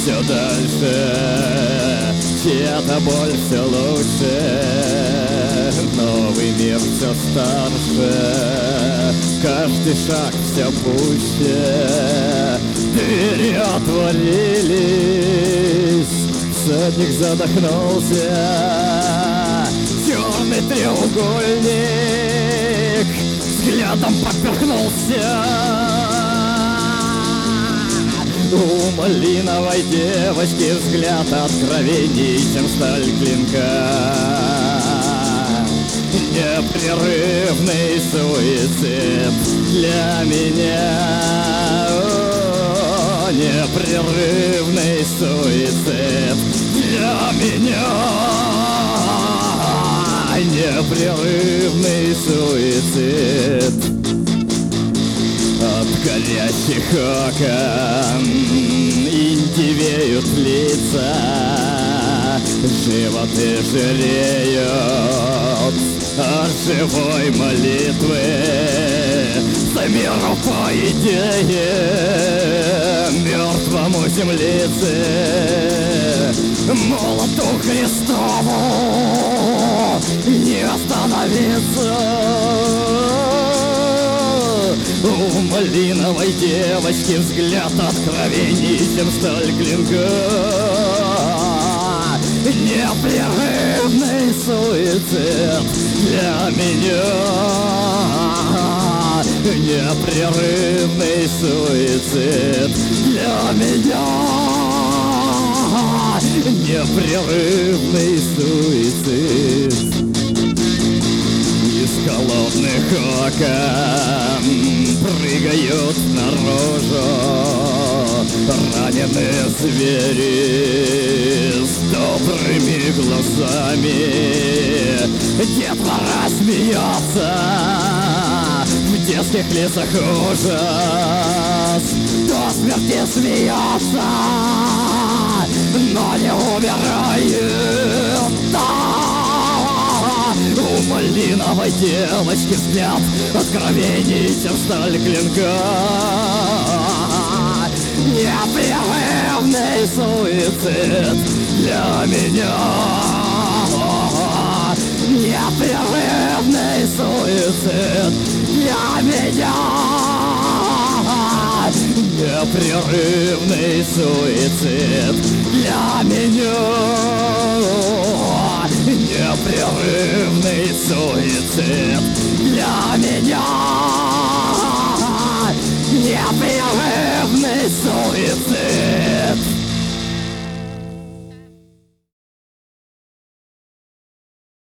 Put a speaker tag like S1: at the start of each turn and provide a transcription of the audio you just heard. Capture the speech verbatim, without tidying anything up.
S1: все дальше, чья-то боль все лучше, новый мир все старше, каждый шаг все пуще, двери отворились, всадник задохнулся, черный треугольник взглядом поперхнулся. У малиновой девочки взгляд откровений, чем сталь клинка. Непрерывный суицид для меня. О, непрерывный суицид для меня. Непрерывный суицид. От горящих окон индивеют лица, животы жалеют от живой молитвы. За миру по идее мертвому землице, молоту Христову не остановиться. У малиновой девочки взгляд откровений, чем сталь клинка. Непрерывный суицид для меня. Непрерывный суицид для меня. Непрерывный суицид. Из холодных окон прыгают наружу раненые звери с добрыми глазами. Детвора смеется, в детских лицах ужас, до смерти смеется, но не умирает. У малиновой девочки взгляд откровений, чем сталь клинка. Непрерывный суицид для меня. Непрерывный суицид для меня. Непрерывный суицид для меня. Непрерывный суицид для меня. Непрерывный суицид.